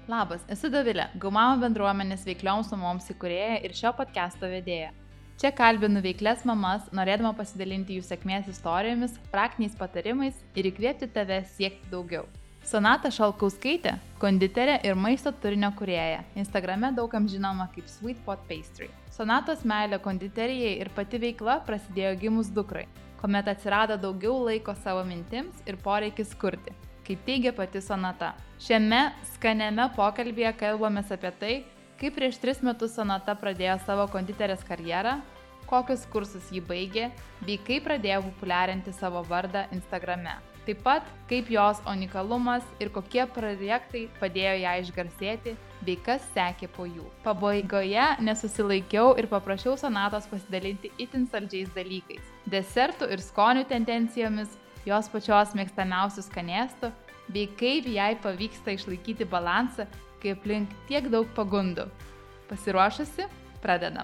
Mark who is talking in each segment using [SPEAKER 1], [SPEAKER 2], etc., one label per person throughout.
[SPEAKER 1] Labas, esu Dovilė, Gaumamo bendruomenės veiklioms mamoms įkūrėja ir šio podcast'o vedėja. Čia kalbinu veiklias mamas, norėdama pasidalinti jų sėkmės istorijomis, praktiniais patarimais ir įkvėpti tave siekti daugiau. Sonata Šalkauskaitė – konditerė ir maisto turinio kūrėja. Instagrame daugam žinoma kaip Sweet Pot Pastry. Sonatos meilė konditerijai ir pati veikla prasidėjo gimus dukrai, kuomet atsirado daugiau laiko savo mintims ir poreikis kurti, kaip teigia pati Sonata. Šiame skaniame pokalbyje kalbamės apie tai, kaip prieš 3 metus Sonata pradėjo savo konditerės karjerą, kokius kursus ji baigė, bei kaip pradėjo populiarinti savo vardą Instagrame. Taip pat, kaip jos unikalumas ir kokie projektai padėjo ją išgarsėti, bei kas sekė po jų. Pabaigoje nesusilaikiau ir paprašiau Sonatos pasidalinti itin saldžiais dalykais, desertų ir skonių tendencijomis, jos pačios mėgstamiausių skanėstų, bei kaip jai pavyksta išlaikyti balansą, kai aplink tiek daug pagundų. Pasiruošusi? Pradedam.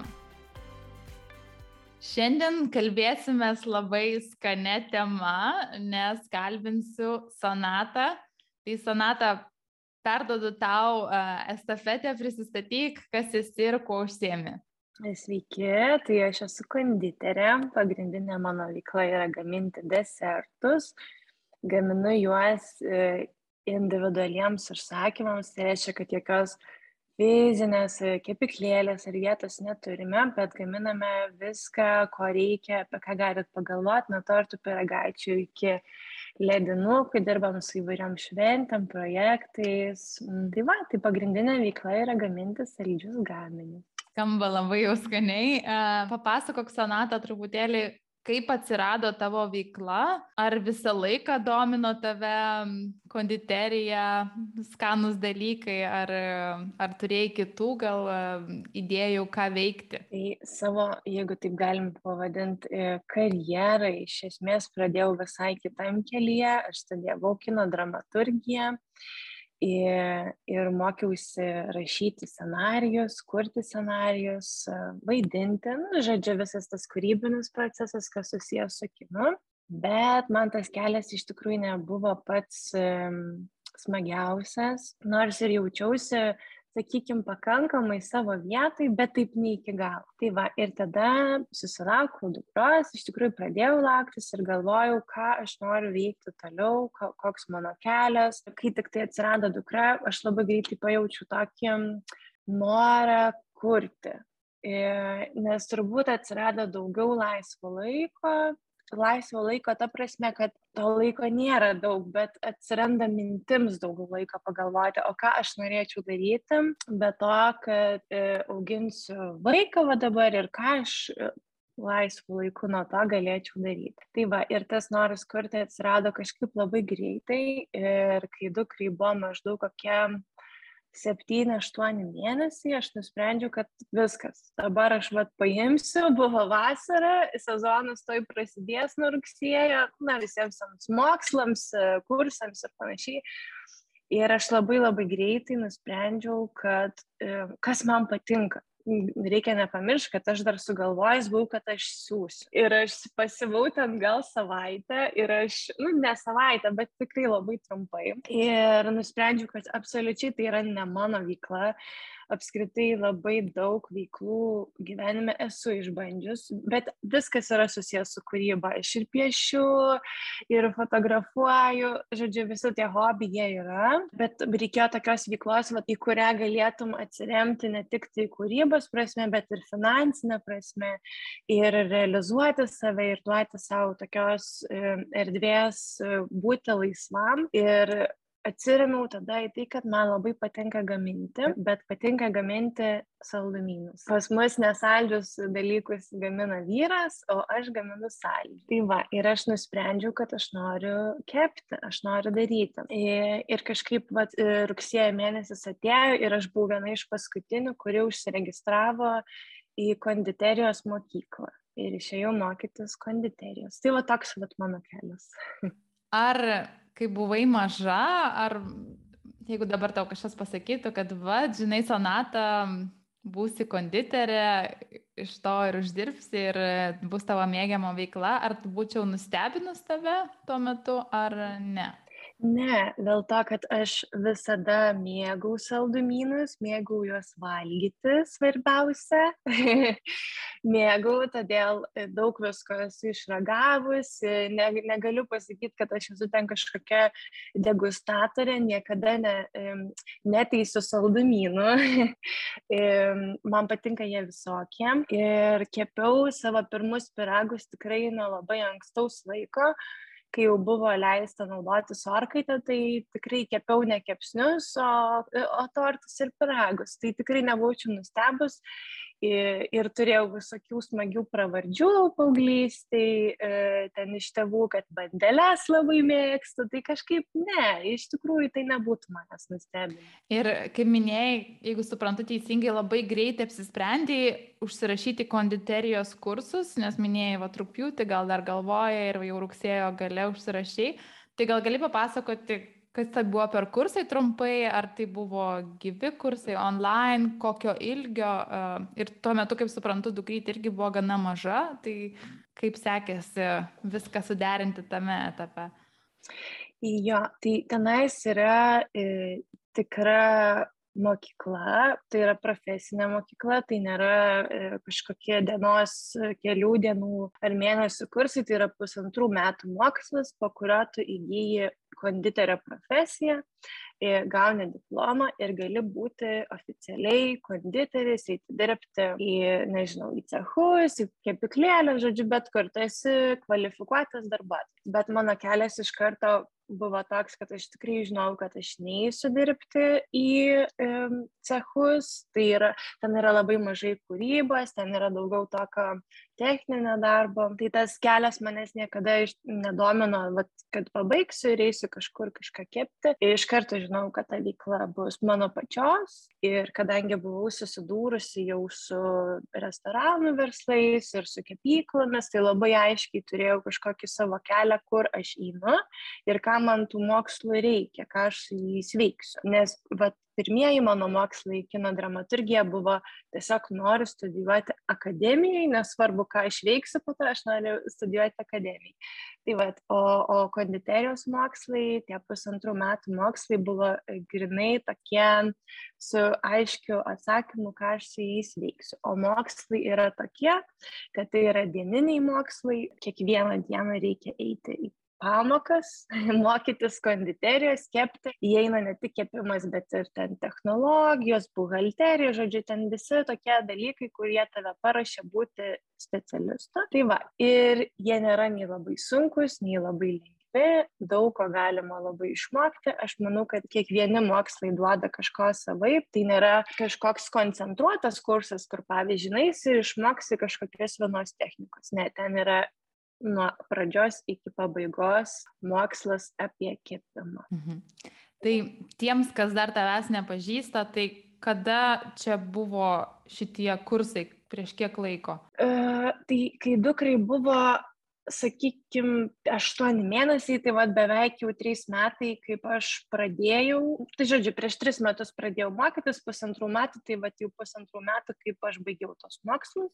[SPEAKER 1] Šiandien kalbėsimės labai skania tema, nes kalbinsiu Sonatą. Tai Sonata, perduodu tau estafetę, prisistatyk, kas esi ir kuo užsiemi.
[SPEAKER 2] Sveiki, tai aš esu konditerė, pagrindinė mano veikla yra gaminti desertus. Gaminu juos individualiems užsakymams, tai reiškia, kad jokios fizinės kepyklėlės ar vietos neturime, bet gaminame viską, ko reikia, apie ką galit pagalvoti, nuo tortų pyragaičių iki ledinukų, dirbam su įvairiom šventėm, projektais. Tai pagrindinė veikla yra gaminti saldžius gaminius.
[SPEAKER 1] Skamba labai jau skaniai. Papasakok, Sonata, truputėlį, kaip atsirado tavo veikla, ar visą laiką domino tave konditerija, skanūs dalykai, ar turėjai kitų gal idėjų, ką veikti?
[SPEAKER 2] Tai savo, jeigu taip galim pavadinti, karjerą iš esmės pradėjau visai kitam kelyje. Aš studijavau kino dramaturgiją ir mokiausi rašyti scenarijus, kurti scenarijus, vaidinti, žodžiu, visas tas kūrybinis procesas, kas susijęs su kinu, bet man tas kelias iš tikrųjų nebuvo pats smagiausias, nors ir jaučiausi, sakykime, pakankamai savo vietai, bet taip ne iki galo. Tai va, ir tada susilaukiau dukros, iš tikrųjų pradėjau lauktis ir galvojau, ką aš noriu veikti toliau, koks mano kelias. Kai tik tai atsirado dukra, aš labai greitai pajaučiau tokį norą kurti, nes turbūt atsirado daugiau laisvo laiko ta prasme, kad to laiko nėra daug, bet atsiranda mintims daugiau laiko pagalvoti, o ką aš norėčiau daryti, be to, kad auginsiu vaiką va dabar ir ką aš laisvų laikų nuo to galėčiau daryti. Tai va, ir tas noras kurti atsirado kažkaip labai greitai ir kai dukrai buvo maždaug kokie 7-8 mėnesiai, aš nusprendžiau, kad viskas, dabar aš paimsiu, buvo vasara, sezonas toj prasidės nuo rugsėjo, visiems mokslams, kursams ir panašiai. Ir aš labai greitai nusprendžiau, kad kas man patinka. Reikia nepamiršti, kad aš dar sugalvojęs buvau, kad aš siūsiu. Ir aš pasivau ten gal savaitę ir aš, ne savaitę, bet tikrai labai trumpai. Ir nusprendžiau, kad absoliučiai tai yra ne mano veikla. Apskritai labai daug veiklų gyvenime esu išbandžius, bet viskas yra susijęs su kūryba. Aš ir piešiu, ir fotografuoju, žodžiu, visi tie hobiai jie yra, bet reikėjo tokios veiklos, į kurią galėtum atsiremti ne tik tai kūrybos prasme, bet ir finansinė prasme, ir realizuoti save, ir duoti savo tokios erdvės būti laisvam. Ir atsiremiau tada į tai, kad man labai patinka gaminti, bet patinka gaminti saldumynus. Pas mus nesaldžius dalykus gamina vyras, o aš gaminu saldžius. Tai va, ir aš nusprendžiau, kad aš noriu kepti, aš noriu daryti. Ir kažkaip rugsėjo mėnesis atėjo ir aš buvau viena iš paskutinių, kuri užsiregistravo į konditerijos mokyklą. Ir išėjau mokytis konditerijos. Tai va toks mano kelias.
[SPEAKER 1] Ar kai buvai maža, ar jeigu dabar tau kažkas pasakytų, kad žinai, Sonata, būsi konditerė, iš to ir uždirbsi ir bus tavo mėgiama veikla, ar būčiau nustebinus tave tuo metu, ar ne?
[SPEAKER 2] Ne, dėl to, kad aš visada mėgau saldumynus, mėgau juos valgyti, svarbiausia. Mėgau, todėl daug visko esu išragavusi. Negaliu pasakyti, kad aš esu ten kažkokia degustatorė, niekada neteisiu saldumynų. Man patinka jie visokie. Ir kepiau savo pirmus pyragus tikrai nuo labai ankstaus laiko. Kai jau buvo leista naudotis orkaitę, tai tikrai kepiau ne kepsnius, o tortus ir pyragus. Tai tikrai nebūčiau nustebus. Ir turėjau visokių smagių pravardžių paauglystėj, ten iš tėvų, kad bandeles labai mėgstu. Tai kažkaip ne, iš tikrųjų tai nebūtų manęs nustebinę.
[SPEAKER 1] Ir kaip minėjai, jeigu suprantu teisingai, labai greitai apsisprendėjai užsirašyti konditerijos kursus, nes minėjai, rugpjūtį gal dar galvoja ir jau rugsėjo gale užsirašei. Tai gal gali papasakoti, kas tai buvo per kursai trumpai, ar tai buvo gyvi kursai online, kokio ilgio, ir tuo metu, kaip suprantu, dukrytė irgi buvo gana maža, tai kaip sekėsi viską suderinti tame etape?
[SPEAKER 2] Jo, tai tenais yra tikra mokykla, tai yra profesinė mokykla, tai nėra kažkokie kelių dienų ar mėnesių kursai, tai yra 1,5 metų mokslas, po kurio tu įgyji konditerio profesiją, gauni diplomą ir gali būti oficialiai konditeris, eiti dirbti į cechus, į kepyklėlę, žodžiu, bet kur tu esi kvalifikuotas darbuotojas. Bet mano kelias iš karto buvo toks, kad aš tikrai žinau, kad aš neįsiu dirbti į cechus, ten yra labai mažai kūrybos, ten yra daugiau tokio techninio darbo. Tai tas kelias manęs niekada nedomino, kad pabaigsiu ir eisiu kažkur kažką kepti. Ir iš karto žinau, kad ta veikla bus mano pačios. Ir kadangi buvau susidūrusi jau su restoranų verslais ir su kepyklomis, tai labai aiškiai turėjau kažkokį savo kelią, kur aš einu ir ką man tų mokslų reikia, ką aš su jais veiksiu. Nes pirmieji mano mokslai kino dramaturgija buvo tiesiog noriu studijuoti akademijai, nesvarbu, ką aš veiksiu po to, aš noriu studijuoti akademijai. Tai o konditerijos mokslai, tie 1,5 metų mokslai buvo grinai tokie su aiškiu atsakymu, ką aš su jais veiksiu. O mokslai yra tokie, kad tai yra dieniniai mokslai, kiekvieną dieną reikia eiti į pamokas, mokytis konditerijos, kepti. Įeina ne tik kepimas, bet ir ten technologijos, buhalterija, žodžiu, ten visi tokie dalykai, kurie tave paruošia būti specialistu. Tai ir jie nėra nei labai sunkus, nei labai lengvi, daug ko galima labai išmokti. Aš manau, kad kiekvieni mokslai duoda kažko savaip, tai nėra kažkoks koncentruotas kursas, kur pavyzdžiui, išmoksi kažkokios vienos technikos. Ne, ten yra nuo pradžios iki pabaigos mokslas apie kepimą.
[SPEAKER 1] Tai tiems, kas dar tavęs nepažįsta, tai kada čia buvo šitie kursai, prieš kiek laiko?
[SPEAKER 2] Tai kai dukrai buvo, sakykime, 8 mėnesiai, tai beveik jau 3 metai, kaip aš pradėjau. Tai žodžiu, prieš 3 metus pradėjau mokytis, 1,5 metų, tai jau 1,5 metų, kaip aš baigiau tos mokslus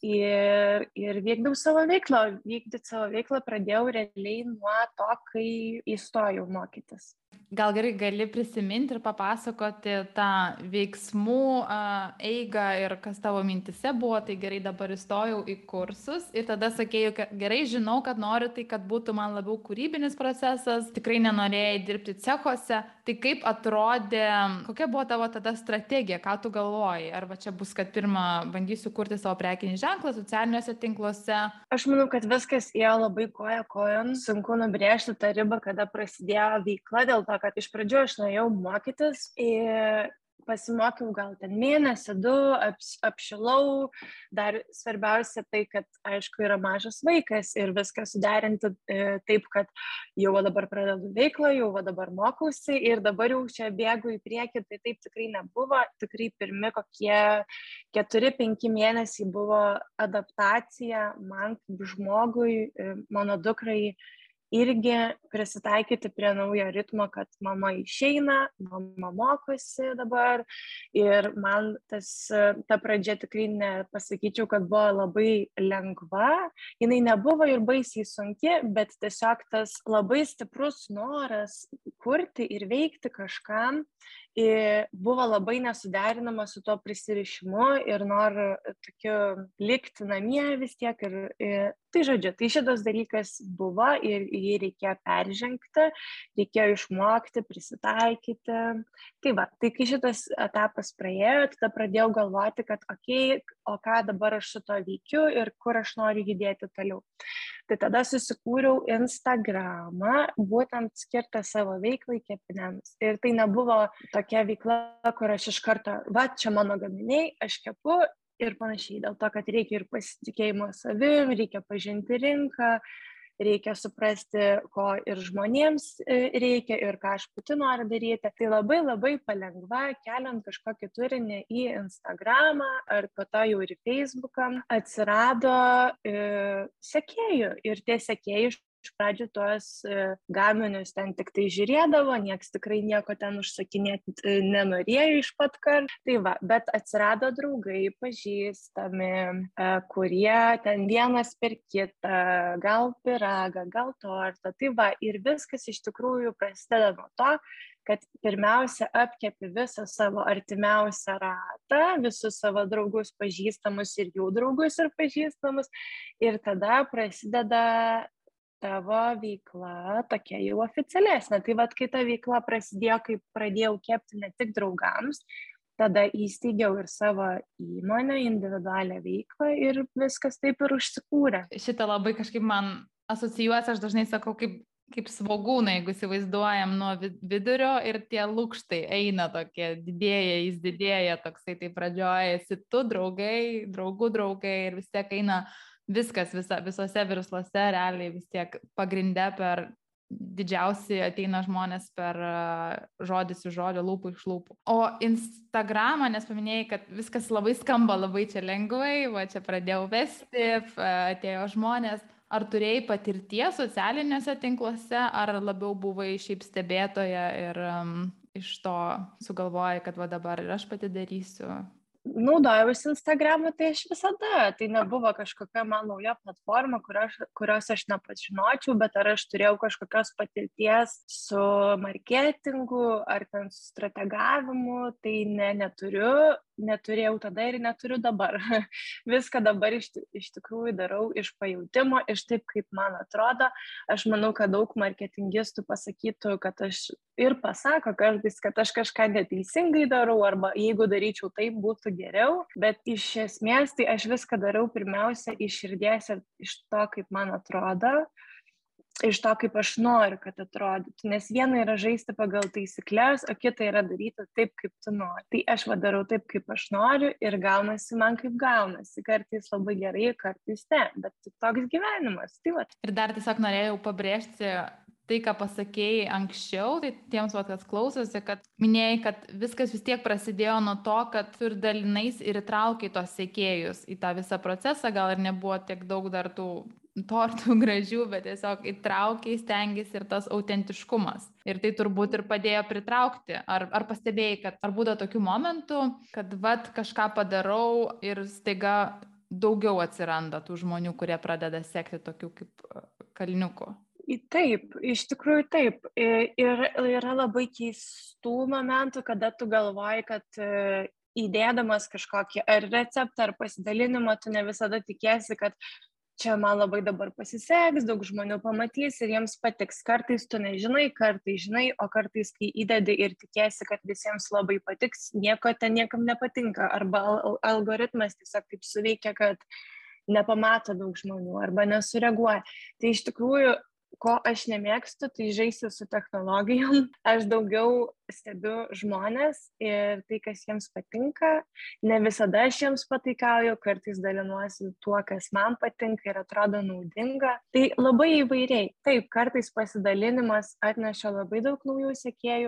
[SPEAKER 2] ir vykdau savo veiklą. Vykdyti savo veiklą pradėjau realiai nuo to, kai įstojau mokytis.
[SPEAKER 1] Gal gerai gali prisiminti ir papasakoti tą veiksmų eigą ir kas tavo mintise buvo, tai gerai dabar įstojau į kursus ir tada sakėjau, kad gerai žinau, kad noriu tai, kad būtų man labiau kūrybinis procesas, tikrai nenorėjai dirbti cechuose, tai kaip atrodė, kokia buvo tavo tada strategija, ką tu galvojai, arba čia bus, kad pirmą bandysiu kurti savo prekinį ženklą socialiniuose tinkluose?
[SPEAKER 2] Aš manau, kad viskas ėjo labai koja kojon, sunku nubrėžti tą ribą, kada prasidėjo veikla, dėl to, kad iš pradžių aš norėjau mokytis ir pasimokiau gal ten mėnesį, 2, apšilau. Dar svarbiausia tai, kad aišku yra mažas vaikas ir viską suderinti taip, kad jau dabar pradedu veiklą, jau dabar mokausi ir dabar jau čia bėgu į priekį, tai taip tikrai nebuvo. Tikrai pirmi kokie 4-5 mėnesiai buvo adaptacija man kaip žmogui, mano dukrai irgi prisitaikyti prie naujo ritmo, kad mama išeina, mama mokosi dabar ir man ta pradžia tikrai nepasakyčiau, kad buvo labai lengva, jinai nebuvo ir baisiai sunki, bet tiesiog tas labai stiprus noras kurti ir veikti kažkam buvo labai nesuderinama su tuo prisirišimu ir noru tokiu likti namie vis tiek tai žodžiu, tai šitas dalykas buvo ir jį reikėjo peržengti, reikėjo išmokti, prisitaikyti. Tai va, tai kai šitas etapas praėjo, tada pradėjau galvoti, kad okei, o ką dabar aš su to veikiu ir kur aš noriu judėti toliau. Tai tada susikūriau Instagramą, būtent skirtą savo veiklai kepiniams. Ir tai nebuvo tokia veikla, kur aš iš karto, va, čia mano gaminiai, aš kepu ir panašiai. Dėl to, kad reikia ir pasitikėjimo savim, reikia pažinti rinką, reikia suprasti, ko ir žmonėms reikia ir ką aš pati noriu daryti. Tai labai labai palengva, keliant kažkokį turinį į Instagramą ar po to jau ir Facebooką, atsirado sekėjų ir tie sekėjai iš pradžių tuos gaminius ten tik tai žiūrėdavo, nieks tikrai nieko ten užsakinėti nenorėjo iš pat karto. Tai va, bet atsirado draugai, pažįstami, kurie ten vienas per kitą, gal pyragą, gal tortą. Tai va, ir viskas iš tikrųjų prasideda nuo to, kad pirmiausia apkepi visą savo artimiausią ratą, visus savo draugus pažįstamus ir jų draugus ir pažįstamus. Ir tada prasideda tavo veikla tokia jau oficialesnė. Tai vat, kai ta veikla prasidėjo, kai pradėjau kepti ne tik draugams, tada įsteigiau ir savo įmonę, individualią veiklą ir viskas taip ir užsikūrė.
[SPEAKER 1] Šitą labai kažkaip man asocijuosi, aš dažnai sakau, kaip svogūnai, jeigu įsivaizduojam nuo vidurio ir tie lukštai eina tokie, didėja, jis didėja, toksai tai pradžiojasi tu, draugai, draugų draugai ir vis tiek eina viskas, visose versluose realiai vis tiek pagrinde per didžiausi ateina žmonės per žodis iš žodžio, lūpų iš lūpų. O Instagramą, nes paminėjai, kad viskas labai skamba labai čia lengvai, va čia pradėjau vesti, atėjo žmonės. Ar turėjai patirties socialiniuose tinkluose, ar labiau buvai šiaip stebėtoja ir iš to sugalvojai, kad va dabar ir aš pati darysiu?
[SPEAKER 2] Naudojausi Instagram'u, tai aš visada, tai nebuvo kažkokia man nauja platforma, kurios aš nepažinočiau, bet ar aš turėjau kažkokios patirties su marketingu ar ten su strategavimu, tai neturėjau tada ir neturiu dabar. Viską dabar iš tikrųjų darau iš pajautimo, iš taip, kaip man atrodo. Aš manau, kad daug marketingistų pasakytų, kad aš ir pasako kartais, kad aš kažką neteisingai darau, arba jeigu daryčiau taip, būtų geriau, bet iš esmės tai aš viską darau pirmiausia iš širdies ir iš to, kaip man atrodo, iš to, kaip aš noriu, kad atrodytų, nes viena yra žaisti pagal taisyklės, o kita yra daryti taip, kaip tu nori. Tai aš darau taip, kaip aš noriu ir gaunasi man kaip gaunasi, kartais labai gerai, kartais ne, bet toks gyvenimas. Tai va.
[SPEAKER 1] Ir dar tiesiog norėjau pabrėžti tai, ką pasakėjai anksčiau, tai tiems, kas klausosi, kad minėjai, kad viskas vis tiek prasidėjo nuo to, kad tu ir dalinais ir įtraukiai tos sekėjus į tą visą procesą, gal ir nebuvo tiek daug dar tų tortų gražių, bet tiesiog įtraukiai stengiasi ir tas autentiškumas. Ir tai turbūt ir padėjo pritraukti. Ar pastebėjai, kad ar būdavo tokių momentų, kad vat kažką padarau ir staiga daugiau atsiranda tų žmonių, kurie pradeda sekti tokių kaip kalniukų?
[SPEAKER 2] Taip, iš tikrųjų taip. Ir yra labai keistų momentų, kada tu galvoji, kad įdėdamas kažkokį ar receptą, ar pasidalinimą, tu ne visada tikėsi, kad čia man labai dabar pasiseks, daug žmonių pamatys ir jiems patiks. Kartais tu nežinai, kartais žinai, o kartais, kai įdedi ir tikėsi, kad visiems labai patiks, nieko ten niekam nepatinka. Arba algoritmas tiesiog taip suveikia, kad nepamato daug žmonių arba nesureaguoja. Tai iš tikrųjų, ko aš nemėgstu, tai žaisti su technologijom. Aš daugiau stebiu žmonės ir tai, kas jiems patinka. Ne visada aš jiems pataikauju, kartais dalinuosi tuo, kas man patinka ir atrodo naudinga. Tai labai įvairiai. Taip, kartais pasidalinimas atneša labai daug naujų sekėjų,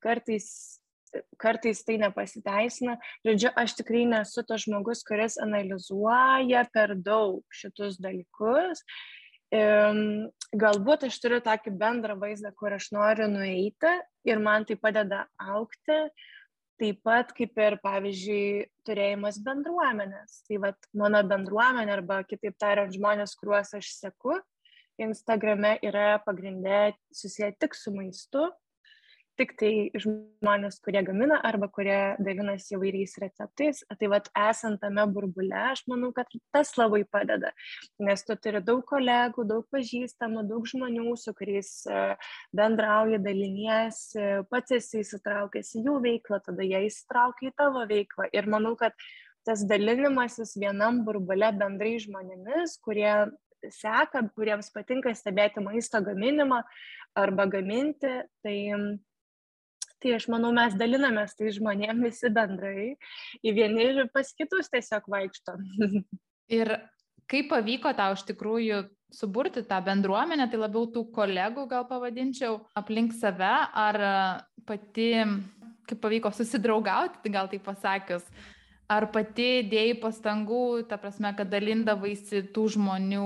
[SPEAKER 2] kartais tai nepasiteisina. Žodžiu, aš tikrai nesu tas žmogus, kuris analizuoja per daug šitus dalykus. Galbūt aš turiu tokį bendrą vaizdą, kur aš noriu nueiti ir man tai padeda augti, taip pat kaip ir, pavyzdžiui, turėjimas bendruomenės. Tai vat mano bendruomenė arba kitaip tariant žmonės, kuriuos aš seku, Instagrame yra pagrindė susiję tik su maistu, tik tai žmonės, kurie gamina arba kurie dalinasi įvairiais receptais. Tai vat esant tame burbule, aš manau, kad tas labai padeda, nes tu turi daug kolegų, daug pažįstamų, daug žmonių, su kuriais bendrauji, daliniesi, pats esi įsitraukęs į jų veiklą, tada jie įsitraukia į tavo veiklą. Ir manau, kad tas dalinimasis vienam burbule bendrai žmonėmis, kurie seka, kuriems patinka stebėti maisto gaminimą arba gaminti, tai aš manau, mes dalinamės tai žmonėm visi bendrai, į vieni ir pas kitus tiesiog vaikštom.
[SPEAKER 1] Ir kaip pavyko tau iš tikrųjų suburti tą bendruomenę, tai labiau tų kolegų gal pavadinčiau aplink save, ar pati, kaip pavyko susidraugauti, tai gal taip pasakius, ar pati dėjai pastangų, ta prasme, kad dalindavaisi tų žmonių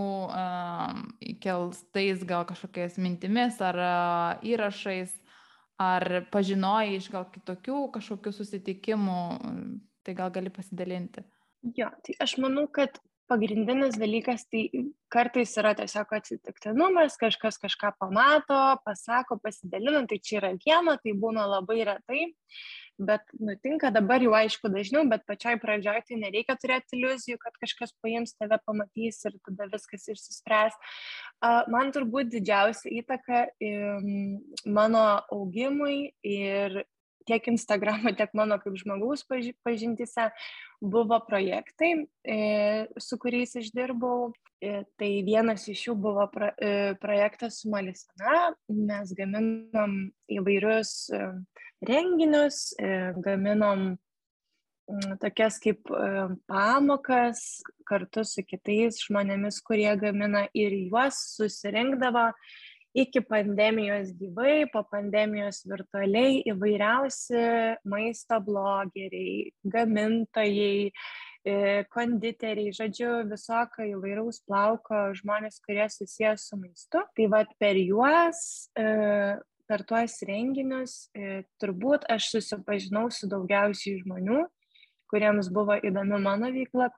[SPEAKER 1] įkelstais gal kažkokiais mintimis ar įrašais, ar pažinojai iš gal kitokių kažkokių susitikimų, tai gal gali pasidalinti?
[SPEAKER 2] Jo, tai aš manau, kad pagrindinis dalykas tai kartais yra tiesiog atsitiktinumas, kažkas kažką pamato, pasako, pasidalina, tai čia yra viena, tai būna labai retai, bet nutinka dabar jau aišku dažniau, bet pačiai pradžioj tai nereikia turėti iliuzijų, kad kažkas paims tave, pamatys ir tada viskas išsispręs. Man turbūt didžiausia įtaka mano augimui ir tiek Instagramo, tiek mano kaip žmogaus pažintyse buvo projektai, su kuriais aš dirbau. Tai vienas iš jų buvo projektas su Malisana. Mes gaminom įvairius renginius, gaminom tokias kaip pamokas kartu su kitais žmonėmis, kurie gamina, ir juos susirinkdavo iki pandemijos gyvai, po pandemijos virtualiai įvairiausi maisto blogeriai, gamintojai, konditeriai, žodžiu, visokio įvairaus plauko žmonės, kurie susijęs su maistu. Tai vat per juos, per tuos renginius, turbūt aš susipažinau su daugiausiai žmonių, kuriems buvo įdomi mano veikla,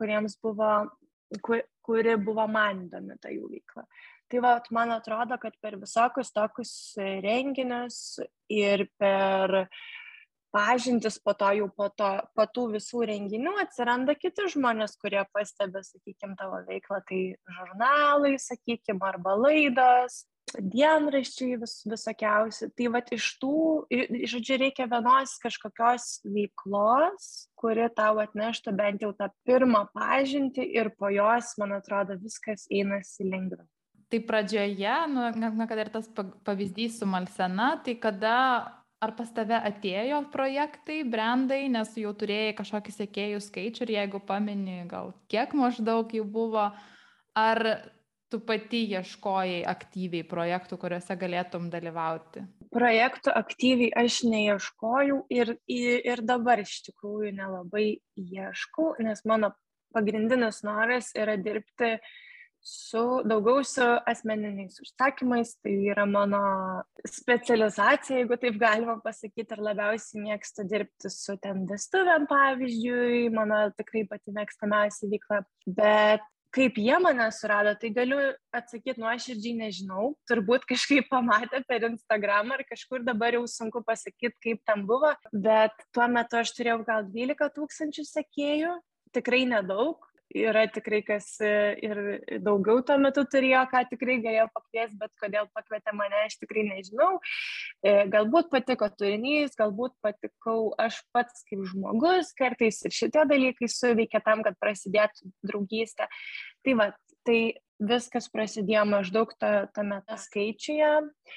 [SPEAKER 2] kuri buvo man įdomi ta jų veikla. Tai va, man atrodo, kad per visokius tokius renginius ir per pažintis po tų visų renginių atsiranda kiti žmonės, kurie pastebi, sakykime, tavo veiklą, tai žurnalai, sakykime, arba laidos, dienraščiai visokiausi. Tai va, iš tų, žodžiu, reikia vienos kažkokios veiklos, kuri tau atneštų bent jau tą pirmą pažintį ir po jos, man atrodo, viskas einasi lengviau.
[SPEAKER 1] Tai pradžioje, kad ir tas pavyzdys su Malisana, tai kada, ar pas tave atėjo projektai, brandai, nes jau turėjai kažkokį sekėjų skaičių ir jeigu pameni, gal kiek maždaug jų buvo, ar tu pati ieškojai aktyviai projektų, kuriuose galėtum dalyvauti?
[SPEAKER 2] Projektų aktyviai aš neieškojau ir dabar iš tikrųjų nelabai ieškau, nes mano pagrindinis noras yra dirbti daugiau su asmeniniais užsakymais, tai yra mano specializacija, jeigu taip galima pasakyti, ir labiausiai mėgstu dirbti su ten vestuvėm, pavyzdžiui, mano tikrai pati mėgstamiausia veikla, bet kaip jie mane surado, tai galiu atsakyti nuoširdžiai, nežinau, turbūt kažkaip pamatė per Instagramą ar kažkur, dabar jau sunku pasakyti, kaip tam buvo, bet tuo metu aš turėjau gal 12 000 sekėjų, tikrai nedaug. Yra tikrai, kas ir daugiau tuo metu turėjo, ką tikrai galėjo pakviesti, bet kodėl pakvietė mane, aš tikrai nežinau. Galbūt patiko turinys, galbūt patikau aš pats kaip žmogus, kartais ir šitie dalykai suveikia tam, kad prasidėtų draugystė. Tai va, tai viskas prasidėjo maždaug tame skaičiuje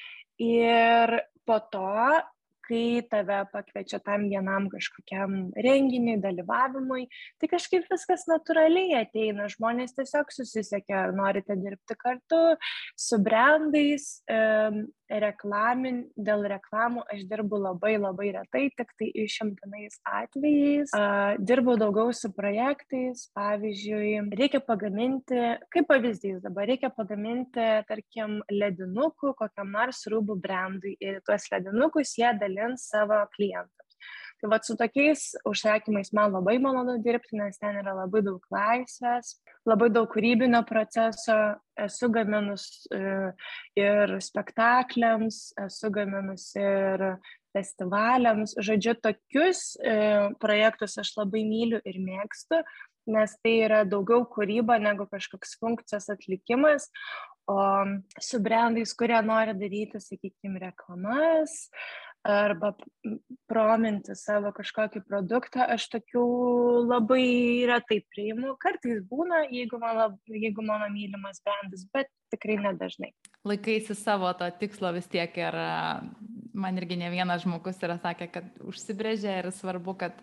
[SPEAKER 2] ir po to, kai tave pakviečia tam vienam kažkokiam renginiui, dalyvavimui, tai kažkaip viskas natūraliai ateina. Žmonės tiesiog susisiekia, ar norite dirbti kartu su brandais. dėl reklamų aš dirbu labai labai retai, tik tai išimtinais atvejais. Dirbu daugiau su projektais, pavyzdžiui, reikia pagaminti, kaip pavyzdys dabar, reikia pagaminti, tarkim, ledinukų kokiam nors rūbų brandui ir tuos ledinukus jie dalins savo klientams. Tai vat su tokiais užsakymais man labai malonu dirbti, nes ten yra labai daug laisvės, labai daug kūrybinio proceso, esu gaminus ir spektakliams, esu gaminus ir festivaliams. Žodžiu, tokius projektus aš labai myliu ir mėgstu, nes tai yra daugiau kūryba negu kažkoks funkcijos atlikimas, o su brandais, kurie nori daryti, sakykime, reklamas, arba prominti savo kažkokį produktą, aš tokių labai retai priimu. Kartais būna, jeigu mano mylimas brandas, bet tikrai nedažnai.
[SPEAKER 1] Laikaisi savo to tikslo vis tiek ir man irgi ne vienas žmogus yra sakę, kad užsibrėžė ir svarbu, kad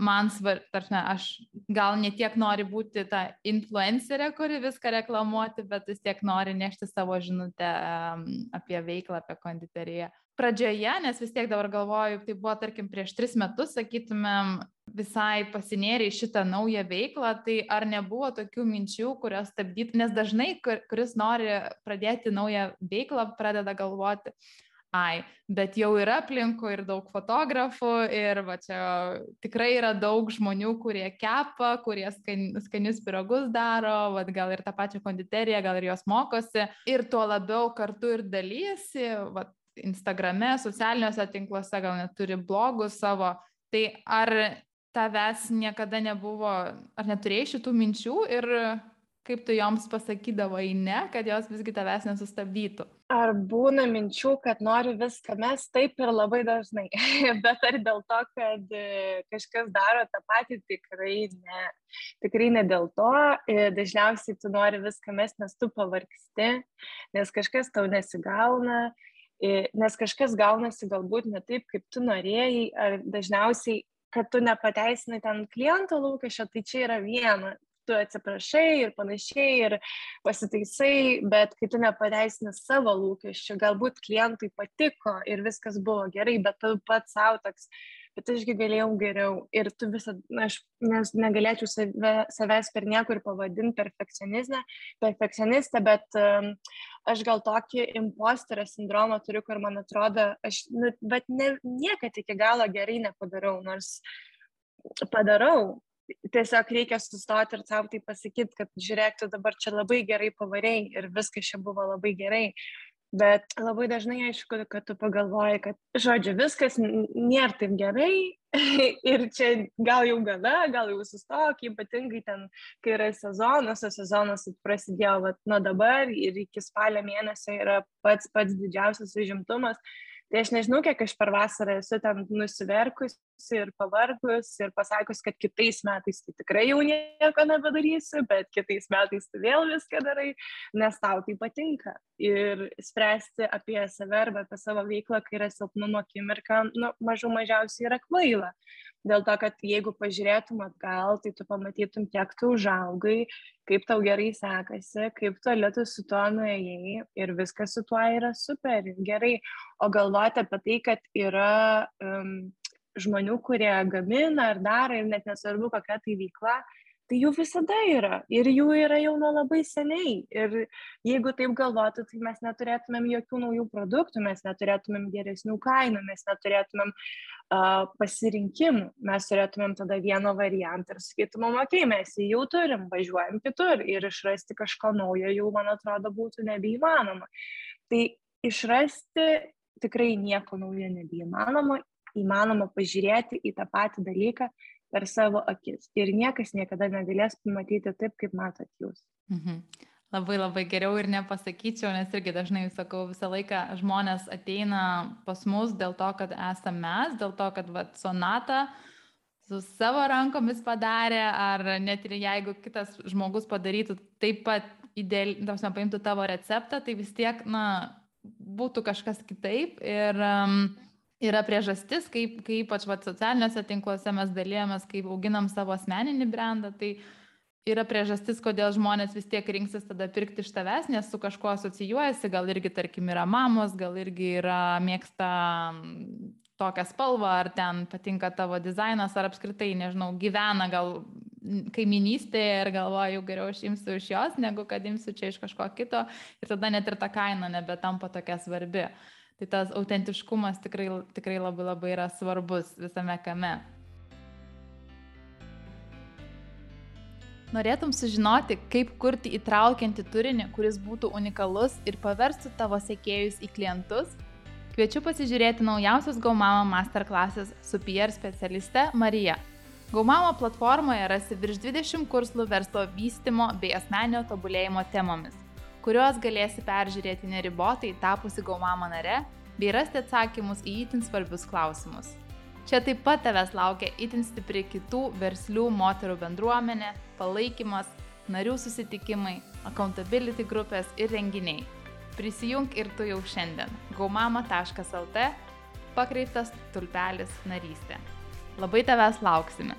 [SPEAKER 1] aš gal ne tiek nori būti ta influencerė, kuri viską reklamuoti, bet vis tiek nori nešti savo žinutę apie veiklą, apie konditeriją. Pradžioje, nes vis tiek dabar galvoju, tai buvo tarkim prieš 3 metus, sakytumėm, visai pasinėrė į šitą naują veiklą, tai ar nebuvo tokių minčių, kurios stabdyti, nes dažnai, kuris nori pradėti naują veiklą, pradeda galvoti, bet jau yra aplinkui ir daug fotografų ir va čia tikrai yra daug žmonių, kurie kepa, kurie skanius pyragus daro, va, gal ir tą pačią konditeriją, gal ir jos mokosi ir tuo labiau kartu ir dalysi, va, Instagrame, socialiniuose tinkluose, gal net turi blogus savo, tai ar tavęs niekada nebuvo, ar neturėjai šitų minčių ir kaip tu joms pasakydavai ne, kad jos visgi tavęs nesustabdytų?
[SPEAKER 2] Ar būna minčių, kad noriu viską mes, taip ir labai dažnai, bet ar dėl to, kad kažkas daro tą patį, tikrai ne. Tikrai ne dėl to, dažniausiai tu nori viską mes, nes tu pavargsti, nes kažkas tau nesigauna, nes kažkas gaunasi galbūt ne taip, kaip tu norėjai, ar dažniausiai, kad tu nepateisinai ten kliento lūkesčio, tai čia yra viena. Tu atsiprašai ir panašiai ir pasitaisai, bet kai tu nepateisini savo lūkesčių, galbūt klientui patiko ir viskas buvo gerai, bet tu pats savo toks, bet ašgi galėjau geriau ir tu visą, aš negalėčiau savęs per niekur pavadinti perfekcionistę, bet aš gal tokį imposterio sindromą turiu, kur man atrodo, bet niekad iki galo gerai nepadarau, nors padarau. Tiesiog reikia sustoti ir savo tai pasakyti, kad žiūrėk, tu dabar čia labai gerai pavarei ir viskas čia buvo labai gerai. Bet labai dažnai aišku, kad tu pagalvoji, kad, žodžiu, viskas nėra taip gerai ir čia gal jau gana, gal jau sustok, ypatingai ten, kai yra sezonas, o sezonas prasidėjo nuo dabar ir iki spalio mėnesio yra pats didžiausias užimtumas. Tai aš nežinau, kiek aš per vasarą esu ten nusiverkusi ir pavargus ir pasakus, kad kitais metais tai tikrai jau nieko nebedarysiu, bet kitais metais tu vėl viską darai, nes tau tai patinka. Ir spręsti apie save arba apie savo veiklą, kai yra silpnumo akimirka, mažiausiai yra kvaila. Dėl to, kad jeigu pažiūrėtum atgal, tai tu pamatytum, kiek tu užaugai, kaip tau gerai sekasi, kaip toli tu su tuo nuėjai ir viskas su tuo yra super ir gerai. O galvoti apie tai, kad yra žmonių, kurie gamina ar daro ir net nesvarbu, kokia tai veikla, tai jų visada yra ir jų yra jau nuo labai seniai. Ir jeigu taip galvotų, tai mes neturėtumėm jokių naujų produktų, mes neturėtumėm geresnių kainų, mes neturėtumėm pasirinkimų, mes turėtumėm tada vieną variantą ir sakytumėm, okei, mes jį jau turim, važiuojam kitur ir išrasti kažko naujo jau, man atrodo, būtų nebeįmanoma. Tai išrasti tikrai nieko naujo nebeįmanoma, įmanoma pažiūrėti į tą patį dalyką per savo akis. Ir niekas niekada negalės pamatyti taip, kaip matot jūs.
[SPEAKER 1] Labai labai geriau ir nepasakyčiau, nes irgi dažnai sakau, visą laiką žmonės ateina pas mus dėl to, kad esame mes, dėl to, kad Sonata su savo rankomis padarė, ar net ir jeigu kitas žmogus padarytų taip pat paimtų tavo receptą, tai vis tiek, būtų kažkas kitaip ir yra priežastis, kaip ypač socialiniuose tinkluose mes dalijamės, kaip auginam savo asmeninį brandą, tai yra priežastis, kodėl žmonės vis tiek rinksis tada pirkti iš tavęs, nes su kažkuo asocijuojasi, gal irgi, tarkim, yra mamos, gal irgi yra mėgsta tokią spalvą, ar ten patinka tavo dizainas, ar apskritai, nežinau, gyvena gal kaiminystėje ir galvoju, jau geriau aš imsiu iš jos, negu kad imsiu čia iš kažko kito ir tada net ir ta kaina nebetampa tokia svarbi. Tai tas autentiškumas tikrai labai labai yra svarbus visame kame. Norėtum sužinoti, kaip kurti įtraukiantį turinį, kuris būtų unikalus ir paverstų tavo sekėjus į klientus? Kviečiu pasižiūrėti naujausios GoMama masterclasses su PR specialiste Marija. GoMama platformoje rasi virš 20 kurslų verslo vystymo bei asmeninio tobulėjimo temomis, kuriuos galėsi peržiūrėti neribotai tapusi GoMama nare bei rasti atsakymus į itin svarbius klausimus. Čia taip pat tavęs laukia itin stipri kitų verslių moterų bendruomenė, palaikymas, narių susitikimai, accountability grupės ir renginiai. Prisijunk ir tu jau šiandien. gomama.lt / narystė. Labai tavęs lauksime.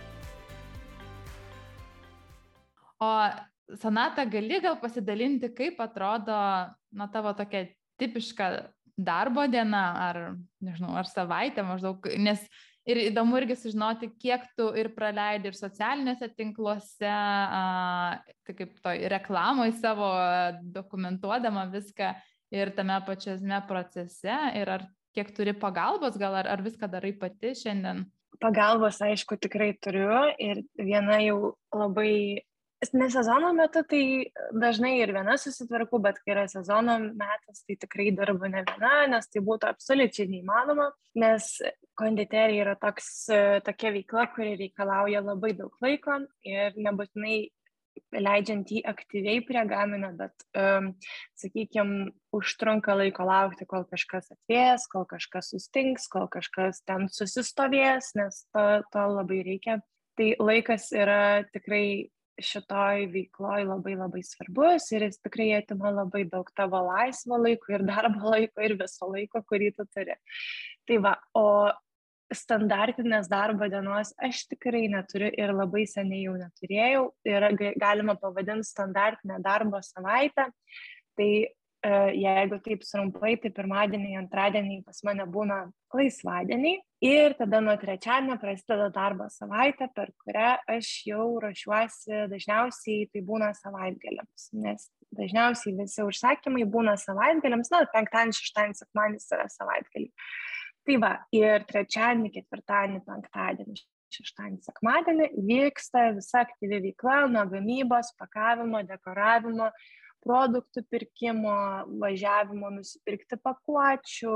[SPEAKER 1] O Sonata, gali gal pasidalinti, kaip atrodo tavo tokia tipiška darbo diena, ar, nežinau, ar savaitė maždaug, nes ir įdomu irgi sužinoti, kiek tu ir praleidi ir socialiniuose tinkluose, tai kaip toj reklamoj savo dokumentuodama viską ir tame pačiame procese, ir ar kiek turi pagalbos, gal ar viską darai pati šiandien?
[SPEAKER 2] Pagalbos, aišku, tikrai turiu ir viena jau labai... Ne sezono metu, tai dažnai ir viena susitvarkau, bet kai yra sezono metas, tai tikrai dirbu ne viena, nes tai būtų absoliučiai neįmanoma, nes konditerija yra tokia veikla, kuri reikalauja labai daug laiko ir nebūtinai leidžiant jį aktyviai prie gaminio, bet, sakykime, užtrunka laiko laukti, kol kažkas atvės, kol kažkas sustings, kol kažkas ten susistovės, nes to labai reikia. Tai laikas yra tikrai šitoj veikloj labai labai svarbus ir jis tikrai atima labai daug tavo laisvo laiko ir darbo laiko ir viso laiko, kurį tu turi. Tai va, o standartinės darbo dienos aš tikrai neturiu ir labai seniai jau neturėjau ir galima pavadinti standartinę darbo savaitę. Tai jeigu taip trumpai, tai pirmadieniai, antradieniai pas mane būna laisvadieniai ir tada nuo trečiadienio prasideda darbo savaitė, per kurią aš jau ruošiuosi, dažniausiai tai būna savaitgaliams, nes dažniausiai visi užsakymai būna savaitgaliams, penktadienį, šeštadienį, sekmadienis yra savaitgaliai. Tai va, ir trečiadienį, ketvirtadienį, penktadienį, šeštadienį, sekmadienį vyksta visa aktyvi veikla nuo gamybos, pakavimo, dekoravimo, produktų pirkimo, važiavimo, nusipirkti pakuočių,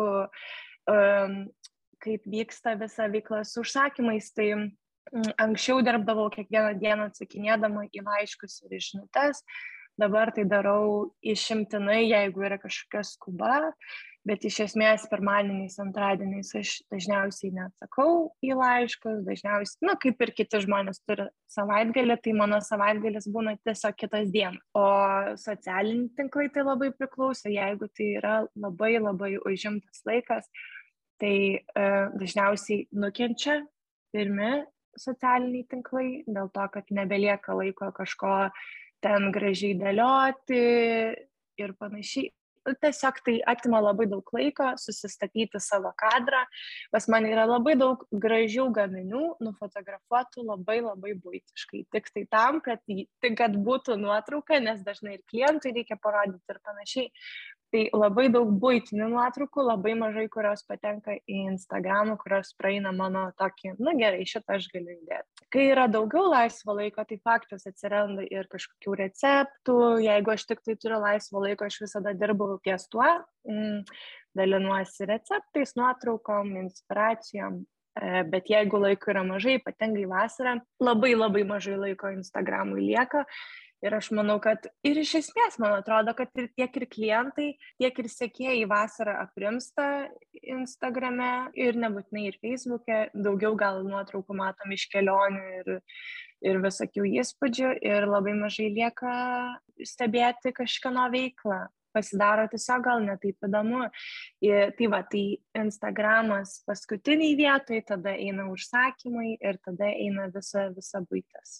[SPEAKER 2] kaip vyksta visa veikla su užsakymais. Tai anksčiau dirbdavau kiekvieną dieną atsakinėdama į laiškus ir žinutes, dabar tai darau išimtinai, jeigu yra kažkokia skuba, bet iš esmės pirmadieniais, antradieniais aš dažniausiai neatsakau į laiškus, dažniausiai, kaip ir kiti žmonės turi savaitgalį, tai mano savaitgalis būna tiesiog kitas dienas. O socialiniai tinklai tai labai priklauso, jeigu tai yra labai labai užimtas laikas, tai dažniausiai nukenčia pirmi socialiniai tinklai, dėl to, kad nebelieka laiko kažko ten gražiai dėlioti ir panašiai. Tiesiog tai atima labai daug laiko susistatyti savo kadrą. Pas man yra labai daug gražių gaminių, nufotografuotų labai labai buitiškai. Tik tai tam, kad būtų nuotrauka, nes dažnai ir klientui reikia parodyti ir panašiai. Tai labai daug buitinių nuotraukų, labai mažai, kurios patenka į Instagramą, kurios praeina mano tokį, gerai, šitą aš galiu įdėti. Kai yra daugiau laisvo laiko, tai faktas atsiranda ir kažkokių receptų. Jeigu aš tik tai turiu laisvo laiko, aš visada dirbu ties tuo, dalinuosi receptais, nuotraukom, inspiracijom. Bet jeigu laiko yra mažai, ypatingai vasarą, labai labai mažai laiko Instagramui lieka. Ir aš manau, kad ir iš esmės, man atrodo, kad tiek ir klientai, tiek ir sekėjai vasarą aprimsta Instagrame ir nebūtinai ir Facebook'e. Daugiau gal nuotraukų matom iš kelionių ir visokių įspūdžių ir labai mažai lieka stebėti kažkieno veiklą. Pasidaro tiesiog gal netaip įdomu. Tai Instagramas paskutiniai vietoj, tada eina užsakymai ir tada eina visa buitis.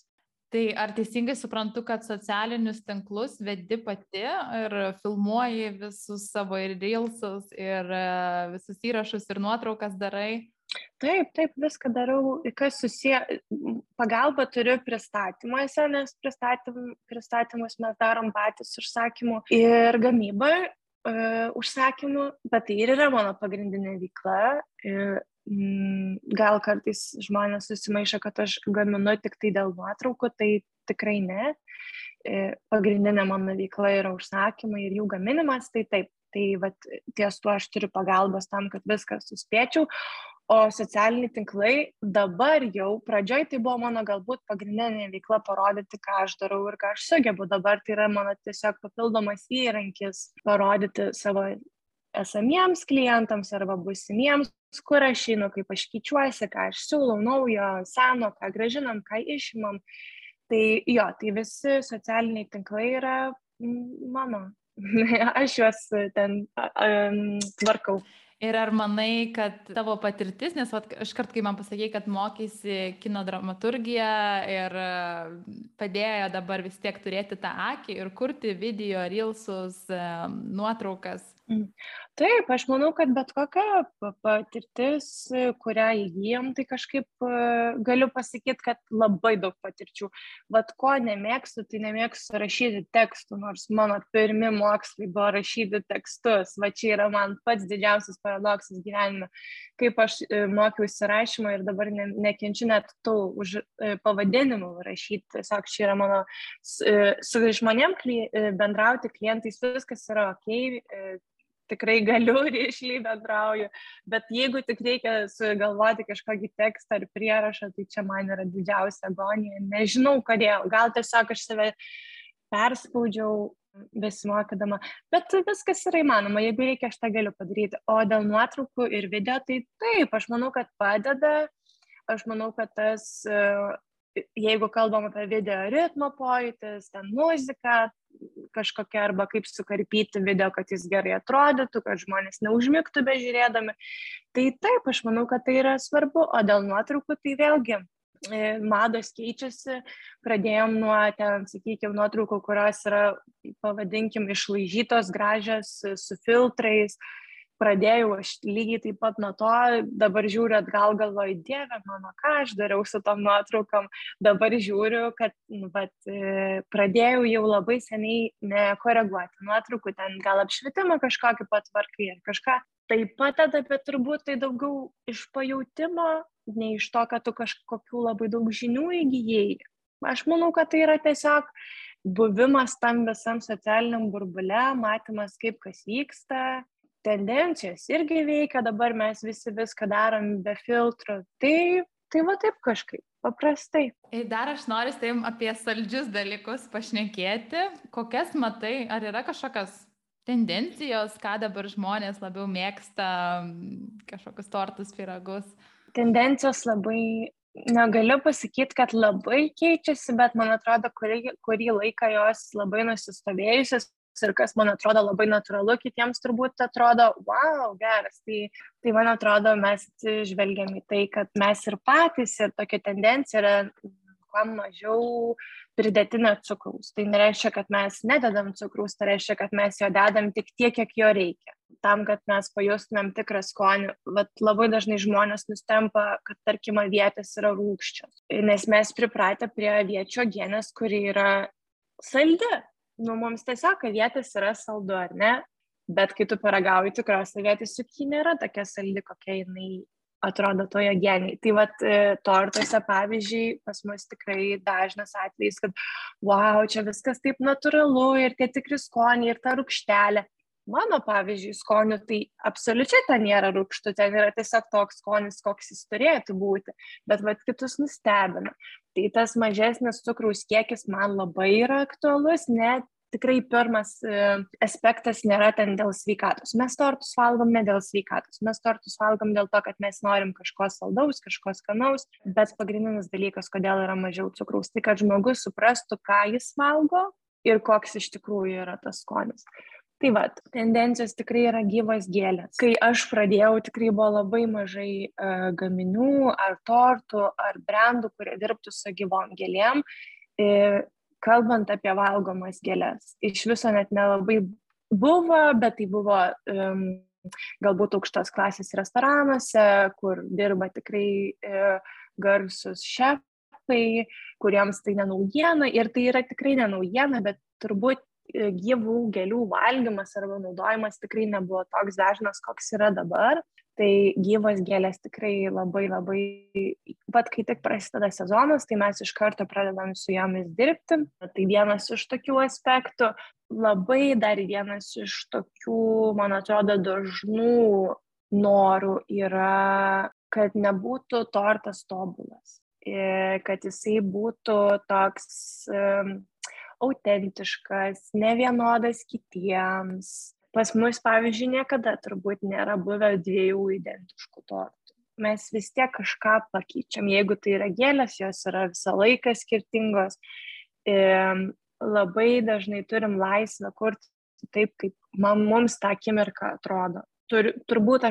[SPEAKER 1] Tai ar teisingai suprantu, kad socialinius tinklus vedi pati ir filmuoji visus savo ir reelsus, ir visus įrašus, ir nuotraukas darai?
[SPEAKER 2] Taip, viską darau, kas susiję, pagalbą turiu pristatymuose, nes pristatymus mes darom patys užsakymų ir gamybą užsakymų, bet tai ir yra mano pagrindinė veikla. Gal kartais žmonės susimaišo, kad aš gaminu tik tai dėl nuotraukų, tai tikrai ne. Pagrindinė mano veikla yra užsakymai ir jų gaminimas, tai taip. Tai vat, ties tuo aš turiu pagalbos tam, kad viską suspėčiau. O socialiniai tinklai dabar jau, pradžioj tai buvo mano galbūt pagrindinė veikla parodyti, ką aš darau ir ką aš sugebu. Dabar tai yra mano tiesiog papildomas įrankis parodyti savo esamiems klientams arba būsimiems, kur aš einu, kaip aš keičiuosi, ką aš siūlau naujo, seno, ką grąžinam, ką išimam. Tai jo, tai visi socialiniai tinklai yra mano. Aš juos ten tvarkau.
[SPEAKER 1] Ir ar manai, kad tavo patirtis, nes iškart, kai man pasakei, kad mokysi kino dramaturgiją ir padėjo dabar vis tiek turėti tą akį ir kurti video, reelsus, nuotraukas.
[SPEAKER 2] Taip, aš manau, kad bet kokia patirtis, kurią įgyjam, tai kažkaip galiu pasakyti, kad labai daug patirčių. Vat ko nemėgstu, tai nemėgstu rašyti tekstų, nors mano pirmi mokslai buvo rašyti tekstus. Va čia yra man pats didžiausias paradoksas gyvenime. Kaip aš mokiausi rašymą ir dabar nekenčiu net tų už pavadinimų rašyti. Tiesiog čia yra mano su žmonėm bendrauti, klientais, viskas yra okei. Tikrai galiu rišliai bendrauju, bet jeigu tik reikia sugalvoti kažkokį tekstą ar prierašą, tai čia man yra didžiausia agonija. Nežinau kodėl, gal tiesiog aš save perspaudžiau besimokydama, bet viskas yra įmanoma, jeigu reikia, aš tą galiu padaryti. O dėl nuotraukų ir video, tai taip, aš manau, kad padeda, aš manau, kad tas, jeigu kalbam apie video ritmo pojūtis, ten muzika, kažkokia arba kaip sukarpyti video, kad jis gerai atrodytų, kad žmonės neužmigtų bežiūrėdami. Tai taip, aš manau, kad tai yra svarbu, o dėl nuotraukų tai vėlgi mados keičiasi, pradėjom nuo ten, sakykime, nuotraukų, kurios yra, pavadinkim, išlaižytos, gražios, su filtrais. Pradėjau aš lygiai taip pat nuo to, dabar žiūriu atgal, galvoju, Dieve mano, ką aš dariau su tom nuotraukom, dabar žiūriu, kad pradėjau jau labai seniai nekoreguoti nuotraukų, ten gal apšvietimą kažkokį patvarkai ar kažką. Tai padeda, bet turbūt tai daugiau iš pajautimo, ne iš to, kad tu kažkokių labai daug žinių įgyjai. Aš manau, kad tai yra tiesiog buvimas tam visam socialiniam burbule, matymas, kaip kas vyksta. Tendencijos irgi veikia, dabar mes visi viską darom be filtrų, tai va taip kažkaip, paprastai.
[SPEAKER 1] Ir dar aš noriu su tavim apie saldžius dalykus pašnekėti. Kokias matai, ar yra kažkokios tendencijos, ką dabar žmonės labiau mėgsta, kažkokius tortus, pyragus?
[SPEAKER 2] Tendencijos labai, negaliu pasakyti, kad labai keičiasi, bet man atrodo, kurį laiką jos labai nusistovėjusios. Ir kas man atrodo labai natūralu, kitiems turbūt atrodo, wow, geras. Tai man atrodo, mes žvelgiam į tai, kad mes ir patys, ir tokia tendencija yra kuo mažiau pridėtinio cukraus. Tai nereiškia, kad mes nededam cukraus, tai reiškia, kad mes jo dedam tik tiek, kiek jo reikia. Tam, kad mes pajustumėm tikrą skonį. Vat labai dažnai žmonės nustemba, kad, tarkim, avietės yra rūgščios. Nes mes pripratę prie aviečių uogienės, kuri yra saldi. Mums tiesiog avietis yra saldu, ar ne? Bet kai tu paragauji tikros avietis, juk ji nėra tokia saldi, kokia jinai atrodo toje uogienėje. Tai vat tortuose, pavyzdžiui, pas mus tikrai dažnas atvejis, kad wow, čia viskas taip natūralu ir tie tikri skoniai ir ta rūgštelė. Mano, pavyzdžiui, skonių tai absoliučiai ten nėra rūgštų, ten yra tiesiog toks skonis, koks jis turėtų būti, bet vat kitus nustebina. Tai tas mažesnis cukraus kiekis man labai yra aktualus, net tikrai pirmas aspektas nėra ten dėl sveikatos. Mes tortus valgom ne dėl sveikatos, mes tortus valgom dėl to, kad mes norim kažko saldaus, kažko skanaus, bet pagrindinis dalykas, kodėl yra mažiau cukraus, tai kad žmogus suprastų, ką jis valgo ir koks iš tikrųjų yra tas skonis. Tai va, tendencijos tikrai yra gyvos gėlės. Kai aš pradėjau, tikrai buvo labai mažai gaminių ar tortų, ar brandų, kurie dirbtų su gyvom gėlėm. Kalbant apie valgomas gėles, iš viso net nelabai buvo, bet tai buvo galbūt aukštos klasės restoranuose, kur dirba tikrai garsus šefai, kuriems tai nenaujiena. Ir tai yra tikrai nenaujiena, bet turbūt gyvų gėlių valgymas arba naudojimas tikrai nebuvo toks dažnas, koks yra dabar. Tai gyvos gėlės tikrai labai, bet kai tik prasideda sezonas, tai mes iš karto pradedam su jomis dirbti. Tai vienas iš tokių aspektų. Labai dar vienas iš tokių, man atrodo, dažnų norų yra, kad nebūtų tortas tobulas. Kad jisai būtų toks autentiškas, nevienodas kitiems. Pas mus, pavyzdžiui, niekada turbūt nėra buvę 2 identiškų tortų. Mes vis tiek kažką pakeičiam. Jeigu tai yra gėlės, jos yra visą laiką skirtingos. Labai dažnai turim laisvę kurti taip, kaip mums tą akimirką atrodo. Turbūt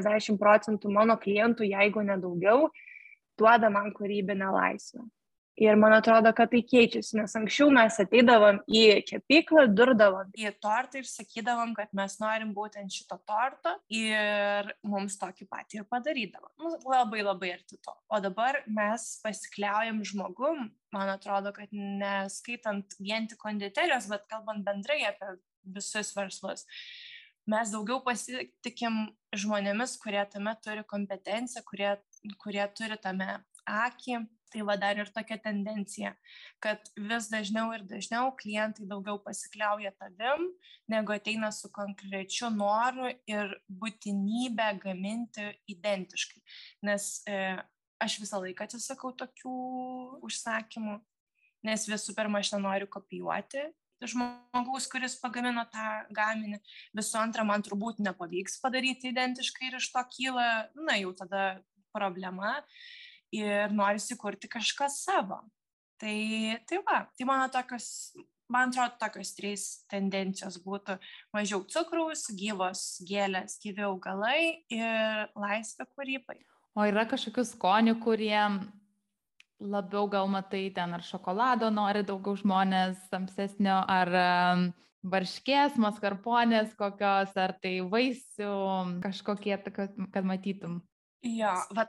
[SPEAKER 2] 80% mano klientų, jeigu nedaugiau, duoda man kūrybinę laisvę. Ir man atrodo, kad tai keičiasi, nes anksčiau mes ateidavom į kepyklą, durdavom į tortą ir sakydavom, kad mes norim būtent šito torto ir mums tokį patį ir padarydavom. Labai arti to. O dabar mes pasikliaujam žmogum, man atrodo, kad neskaitant vien tik konditerijos, bet kalbant bendrai apie visus verslus. Mes daugiau pasitikim žmonėmis, kurie tame turi kompetenciją, kurie turi tame akį. Tai va dar ir tokia tendencija, kad vis dažniau ir dažniau klientai daugiau pasikliauja tavim, negu ateina su konkrečiu noru ir būtinybę gaminti identiškai. Nes aš visą laiką atsisakau tokių užsakymų, nes visų pirma, aš nenoriu kopijuoti žmogaus, kuris pagamino tą gaminį. Visų antra, man turbūt nepavyks padaryti identiškai ir iš to kyla, jau tada problema. Ir norisi kurti kažką savo. Tai man atrodo, tokios 3 tendencijos būtų: mažiau cukraus, gyvos gėlės, gyvi augalai ir laisvė kūrybai.
[SPEAKER 1] O yra kažkokių skonių, kurie labiau gal matai ten, ar šokolado nori daugiau žmonės, tamsesnio, ar varškės, maskarponės kokios, ar tai vaisių kažkokie, kad matytum?
[SPEAKER 2] Jo,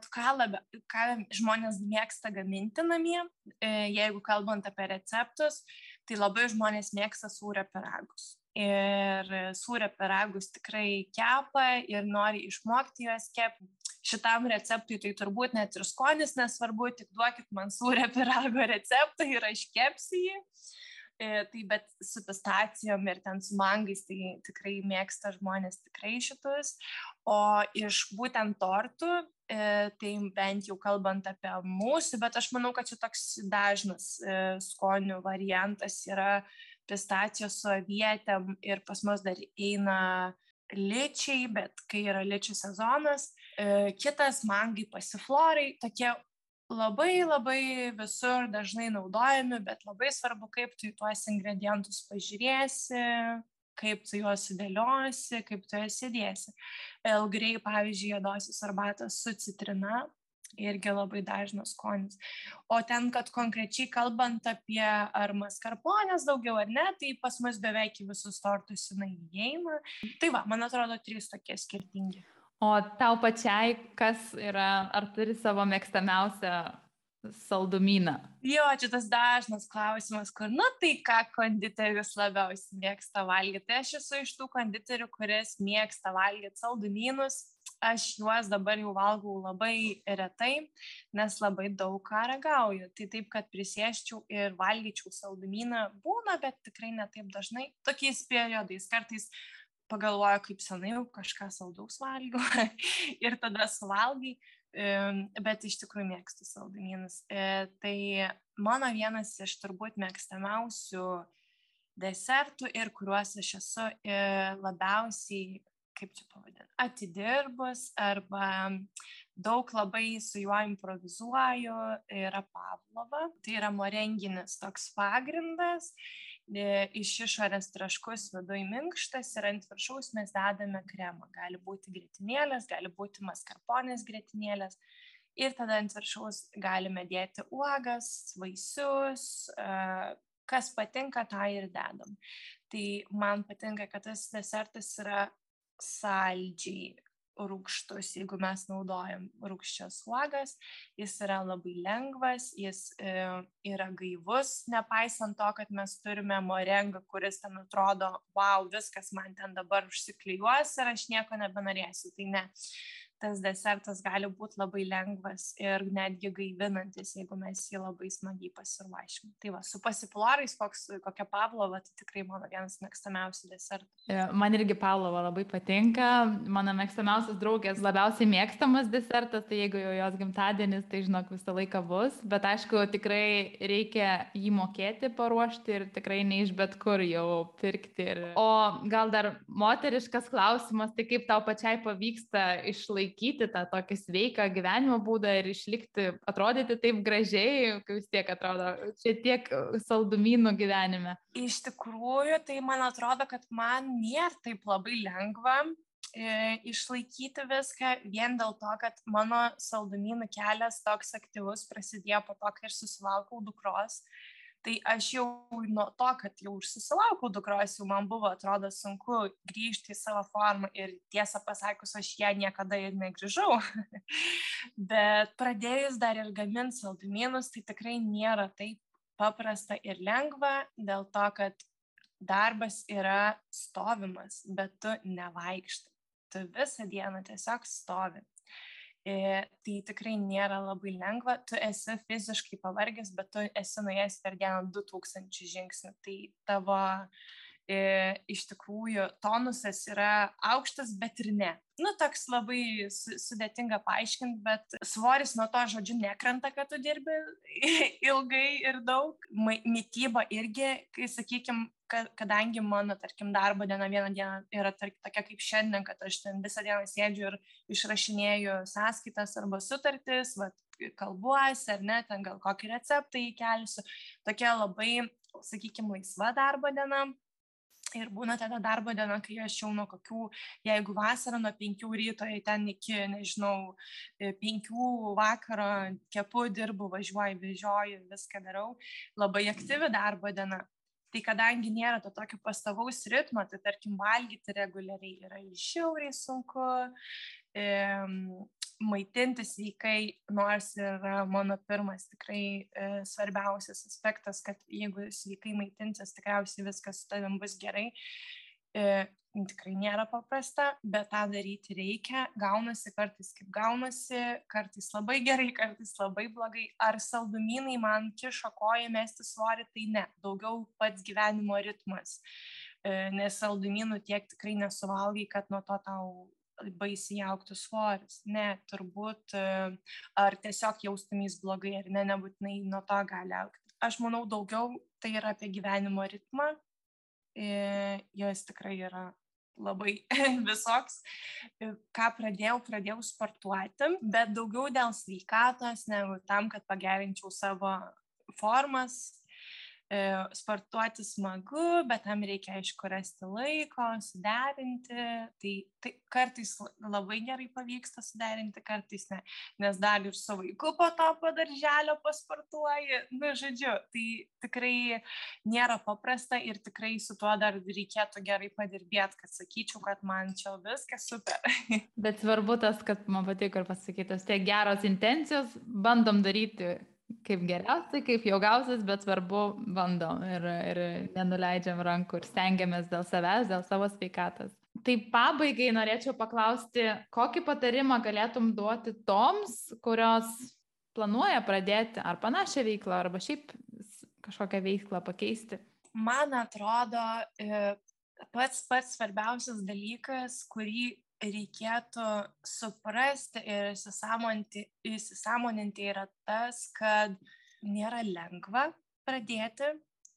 [SPEAKER 2] ką žmonės mėgsta gaminti namie, jeigu kalbant apie receptus, tai labai žmonės mėgsta sūrio pyragus. Ir sūrio pyragus tikrai kepa ir nori išmokti juos kepti. Šitam receptui tai turbūt net ir skonis nesvarbu, tik duokit man sūrio pyrago receptą ir aš kepsiu jį. Tai bet su pistacijom ir ten su mangais tai tikrai mėgsta žmonės tikrai šitus. O iš būtent tortų, tai bent jau kalbant apie mūsų, bet aš manau, kad čia toks dažnas skonių variantas yra pistacijos su avietėm ir pas mus dar eina ličiai, bet kai yra ličių sezonas. Kitas mangai pasiflorai, tokie labai visur dažnai naudojami, bet labai svarbu, kaip tu į tuos ingredientus pažiūrėsi, kaip tu juos sudėliosi, kaip tu juos įdėsi. Elgrei, pavyzdžiui, juodosios arbatos su citrina, irgi labai dažnas skonis. O ten, kad konkrečiai kalbant apie ar maskarponės daugiau ar ne, tai pas mus beveik visus tortus jinai įeina. Tai man atrodo, 3 tokie skirtingi.
[SPEAKER 1] O tau pačiai, kas yra, ar turi savo mėgstamiausią saldumyną?
[SPEAKER 2] Jo, čia tas dažnas klausimas, kur, tai ką konditeris labiausiai mėgsta valgyti. Tai aš esu iš tų konditerių, kuris mėgsta valgyti saldumynus. Aš juos dabar jau valgau labai retai, nes labai daug ką ragauju. Tai taip, kad prisėsčiau ir valgyčiau saldumyną būna, bet tikrai ne taip dažnai. Tokiais periodais kartais pagalvoju, kaip senai jau kažką saldaus valgiau ir tada suvalgai, bet iš tikrųjų mėgstu saldumynus. Tai mano vienas iš turbūt mėgstamiausių desertų ir kuriuos aš esu labiausiai, kaip čia pavadinti, atidirbus arba daug labai su juo improvizuoju, yra pavlova. Tai yra morenginis toks pagrindas, iš išorės traškus, viduj minkštas ir ant viršaus mes dedame kremą. Gali būti grietinėlės, gali būti maskarponės grietinėlės. Ir tada ant viršaus galime dėti uogas, vaisius, kas patinka, tą ir dedam. Tai man patinka, kad tas desertas yra saldžiai rūgštus, jeigu mes naudojam rūgščias uogas, jis yra labai lengvas, jis yra gaivus, nepaisant to, kad mes turime morengą, kuris ten atrodo, wow, viskas man ten dabar užsiklijuos ir aš nieko nebenorėsiu. Tai ne, tas desertas gali būti labai lengvas ir netgi gaivinantis, jeigu mes jį labai smagiai pasiruošim. Tai va, su pasiflorais, kokia pavlova, tai tikrai mano vienas mėgstamiausių desertų.
[SPEAKER 1] Man irgi pavlova labai patinka, mano mėgstamiausias draugės labiausiai mėgstamas desertas, tai jeigu jau jos gimtadienis, tai žinok, visą laiką bus, bet aišku, tikrai reikia jį mokėti paruošti ir tikrai ne iš bet kur jau pirkti. O gal dar moteriškas klausimas, tai kaip tau pačiai pavyksta išlaikyti tą tokį sveiką gyvenimo būdą ir išlikti, atrodyti taip gražiai, kai vis tiek atrodo, čia tiek saldumynų gyvenime.
[SPEAKER 2] Iš tikrųjų, tai man atrodo, kad man nėra taip labai lengva išlaikyti viską, vien dėl to, kad mano saldumynų kelias toks aktyvus prasidėjo po to, kai aš susilaukau dukros. Tai aš jau nuo to, kad jau susilaukau dukros, jau man buvo, atrodo, sunku grįžti į savo formą ir tiesą pasakius, aš ją niekada ir negrįžau. Bet pradėjus dar ir gaminti saldumynus, tai tikrai nėra taip paprasta ir lengva, dėl to, kad darbas yra stovimas, bet tu nevaikštai. Tu visą dieną tiesiog stovi. Tai tikrai nėra labai lengva. Tu esi fiziškai pavargęs, bet tu esi nuėjęs per dieną 2000 žingsnių. Tai tavo iš tikrųjų tonusas yra aukštas, bet ir ne. Toks labai sudėtinga paaiškinti, bet svoris nuo to žodžiu nekrenta, kad tu dirbi ilgai ir daug. Mityba irgi, kai sakykime, kadangi mano, tarkim, darbo diena vieną dieną yra tokia kaip šiandien, kad aš ten visą dieną sėdžiu ir išrašinėju sąskaitas arba sutartis, kalbuosi ar ne, ten gal kokį receptą įkelsiu. Tokia labai, sakykime, laisva darbo diena. Ir būna tada darbo diena, kai aš jau nuo kokių, jeigu vasarą nuo 5 ryto ten iki, nežinau, 5 vakaro kepu, dirbu, važiuoju, vežioju, viską darau. Labai aktyvi darbo diena. Tai kadangi nėra to tokio pastovaus ritmo, tai tarkim valgyti reguliariai yra žiauriai sunku, maitintis sveikai, nors yra mano pirmas tikrai svarbiausias aspektas, kad jeigu sveikai maitintis, tikriausiai viskas su tavim bus gerai. Tikrai nėra paprasta, bet tą daryti reikia. Gaunasi kartais kaip gaunasi, kartais labai gerai, kartais labai blogai. Ar saldumynai man kišo koją mesti svorį, tai ne. Daugiau pats gyvenimo ritmas. Nes saldumynų tiek tikrai nesuvalgai, kad nuo to tau baisiai augtų svoris. Ne, turbūt ar tiesiog jaustumys blogai, ar ne, nebūtinai nuo to gali augti. Aš manau, daugiau tai yra apie gyvenimo ritmą. Jos tikrai yra labai visoks. Ką pradėjau sportuoti, bet daugiau dėl sveikatos, negu tam, kad pagerinčiau savo formas. Sportuoti smagu, bet tam reikia, aišku, rasti laiko, suderinti. Tai kartais labai gerai pavyksta suderinti, kartais ne. Nes dar ir su vaiku po to po darželio pasportuoji. Žodžiu, tai tikrai nėra paprasta ir tikrai su tuo dar reikėtų gerai padirbėti, kad sakyčiau, kad man čia viskas super.
[SPEAKER 1] Bet svarbu tas, kad man patiko ir pasakytas, tie geros intencijos, bandom daryti kaip geriausiai, kaip jau gausis, bet svarbu bandom ir nenuleidžiam rankų ir stengiamės dėl savęs, dėl savo sveikatos. Tai pabaigai norėčiau paklausti, kokį patarimą galėtum duoti toms, kurios planuoja pradėti ar panašią veiklą, arba šiaip kažkokią veiklą pakeisti? Man atrodo,
[SPEAKER 2] pats svarbiausias dalykas, kurį reikėtų suprasti ir įsisąmoninti yra tas, kad nėra lengva pradėti,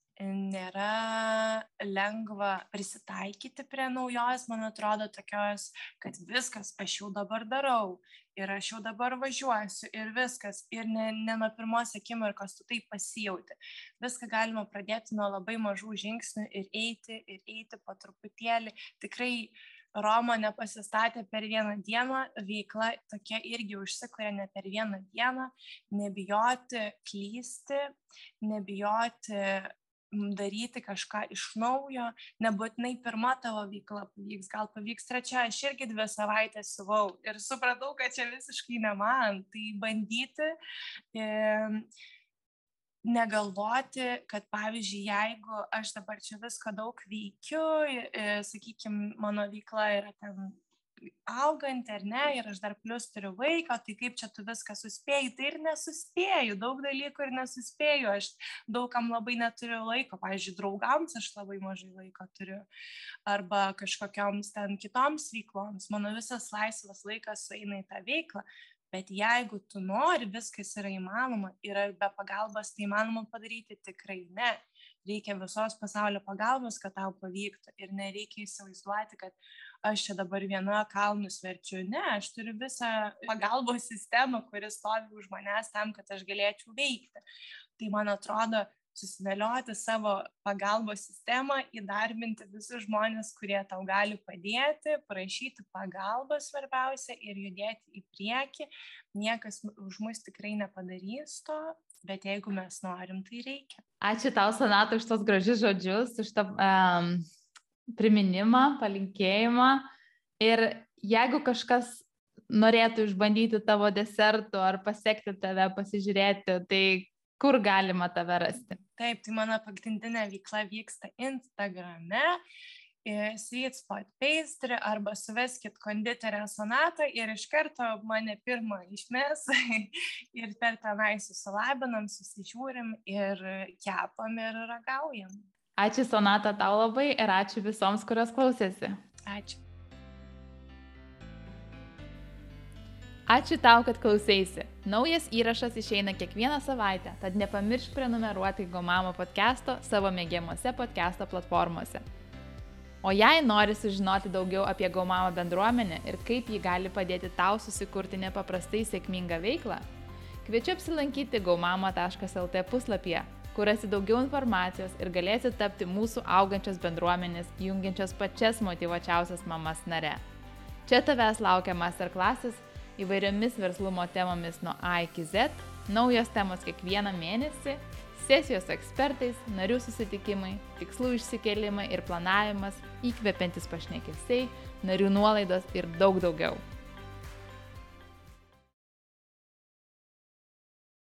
[SPEAKER 2] nėra lengva prisitaikyti prie naujos, man atrodo, tokios, kad viskas aš jau dabar darau ir aš jau dabar važiuosiu ir viskas, ir ne nuo pirmos akimirkos tu taip pasijauti. Viską galima pradėti nuo labai mažų žingsnių ir eiti po truputėlį. Tikrai Roma nepasistatė per vieną dieną, veikla tokia irgi užsikuria ne per vieną dieną, nebijoti klysti, nebijoti daryti kažką iš naujo, nebūtinai pirma tavo veikla pavyks, gal pavyks trečia, aš irgi 2 savaitės siuvau ir supratau, kad čia visiškai ne man, tai bandyti, negalvoti, kad pavyzdžiui, jeigu aš dabar čia visko daug veikiu, sakykime, mano veikla yra ten auganti ar ne, ir aš dar plus turiu vaiką, tai kaip čia tu viską suspėjai, tai ir nesuspėju, daug dalykų ir nesuspėju, aš daugam labai neturiu laiko, pavyzdžiui, draugams aš labai mažai laiko turiu, arba kažkokioms ten kitoms veikloms, mano visas laisvas laikas sueina į tą veiklą, bet jeigu tu nori, viskas yra įmanoma ir ar be pagalbos tai įmanoma padaryti, tikrai ne. Reikia visos pasaulio pagalbos, kad tau pavyktų ir nereikia įsivaizduoti, kad aš čia dabar viena kalnus verčiu. Ne, aš turiu visą pagalbos sistemą, kuris stovi už manęs tam, kad aš galėčiau veikti. Tai man atrodo, susidėlioti savo pagalbos sistemą, įdarbinti visus žmonės, kurie tau gali padėti, prašyti pagalbos svarbiausia ir judėti į priekį. Niekas už mus tikrai nepadarys to, bet jeigu mes norim, tai reikia.
[SPEAKER 1] Ačiū tau, Sonata, už tos gražius žodžius, už tą priminimą, palinkėjimą. Ir jeigu kažkas norėtų išbandyti tavo desertų ar pasiekti tave, pasižiūrėti, tai kur galima tave rasti?
[SPEAKER 2] Taip, tai mano pagrindinė veikla vyksta Instagrame, Sweet Spot Pastry, arba suveskit konditorę Sonatą ir iš karto mane pirmą išmes ir per tenai susilabinam, susižiūrim ir kepam ir ragaujam.
[SPEAKER 1] Ačiū, Sonata, tau labai ir ačiū visoms, kurios klausėsi.
[SPEAKER 2] Ačiū.
[SPEAKER 1] Ačiū tau, kad klausėsi. Naujas įrašas išeina kiekvieną savaitę, tad nepamiršk prenumeruoti GoMama podcast'o savo mėgiamose podcast'o platformose. O jei nori sužinoti daugiau apie GoMama bendruomenę ir kaip ji gali padėti tau susikurti nepaprastai sėkmingą veiklą, kviečiu apsilankyti gomama.lt puslapyje, kur rasi daugiau informacijos ir galėsi tapti mūsų augančios bendruomenės, jungiančios pačias motyvuočiausias mamas nare. Čia tavęs laukia masterclasses įvairiomis verslumo temomis nuo A iki Z, naujos temos kiekvieną mėnesį, sesijos su ekspertais, narių susitikimai, tikslų išsikėlimai ir planavimas, įkvepiantis pašnekesiai, narių nuolaidos ir daug daugiau.